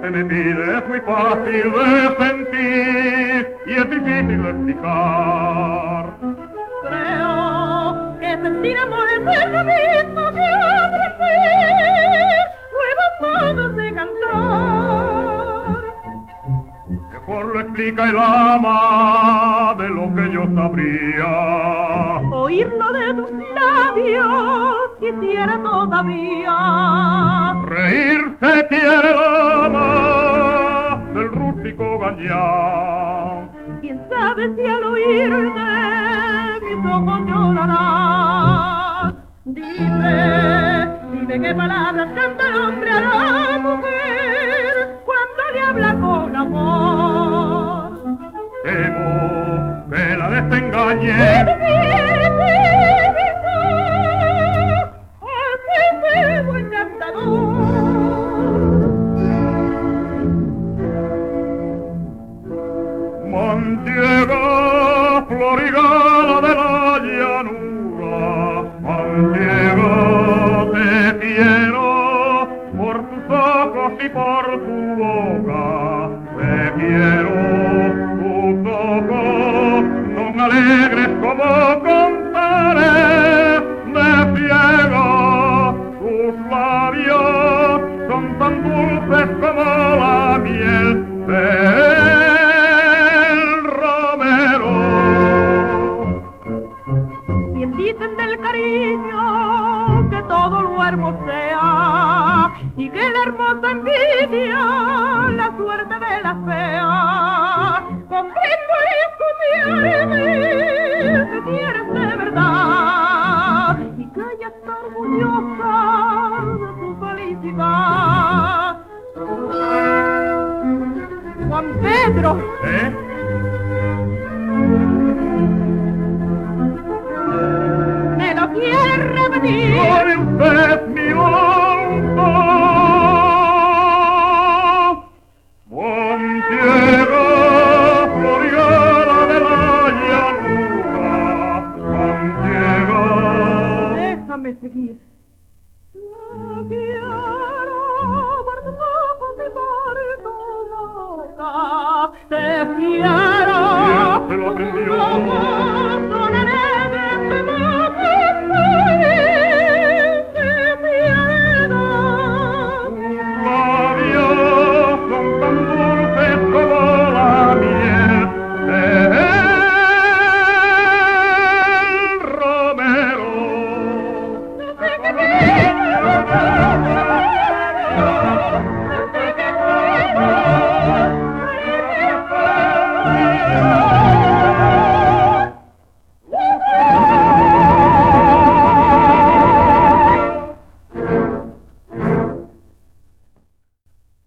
que me pide es muy fácil de sentir y es difícil de explicar. Creo que sentir amor es lo mismo que aprender nuevos modos de cantar. Mejor lo explica el ama de lo que yo sabría. Oírlo de tus labios quisiera todavía. Reírse quiere el ama del rústico gañán. Quién sabe si al oírte mis ojos llorarán. Dime qué palabras canta el hombre a la mujer cuando le habla con amor. Temo que la desengañe. Mantiega, florigala de la llanura, Mantiega, te quiero por tus ojos y por tu boca, te quiero, tus ojos son alegres como cantares de ciego, tus labios son tan dulces como la miel de dicen del cariño que todo lo hermosea y que la hermosa envidia la suerte de la fea. Comprendo y escucharme que quieres de verdad y que ella está orgullosa de tu felicidad. Juan Pedro. ¿Quiere repetir? Gloria usted mi honra, Mantiega, florigala de la llanura, Mantiega. Déjame seguir. La quiero por tus ojos y por tu boca, te quiero. ¿Quién se lo aprendió?